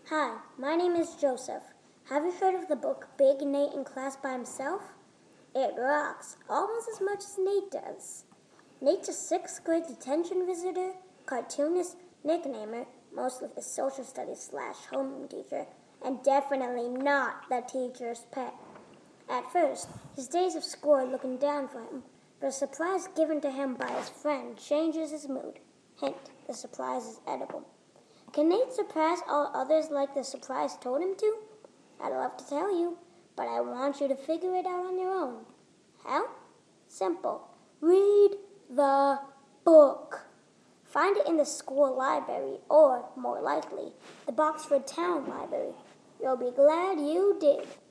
Hi, my name is Joseph. Have you heard of the book Big Nate in Class by Himself? It rocks almost as much as Nate does. Nate's a 6th grade detention visitor, cartoonist, nicknamer, mostly a social studies / homeroom teacher, and definitely not the teacher's pet. At first, his days of school are looking down for him, but a surprise given to him by his friend changes his mood. Hint, the surprise is edible. Can Nate surpass all others like the surprise told him to? I'd love to tell you, but I want you to figure it out on your own. How? Simple. Read the book. Find it in the school library or, more likely, the Boxford Town Library. You'll be glad you did.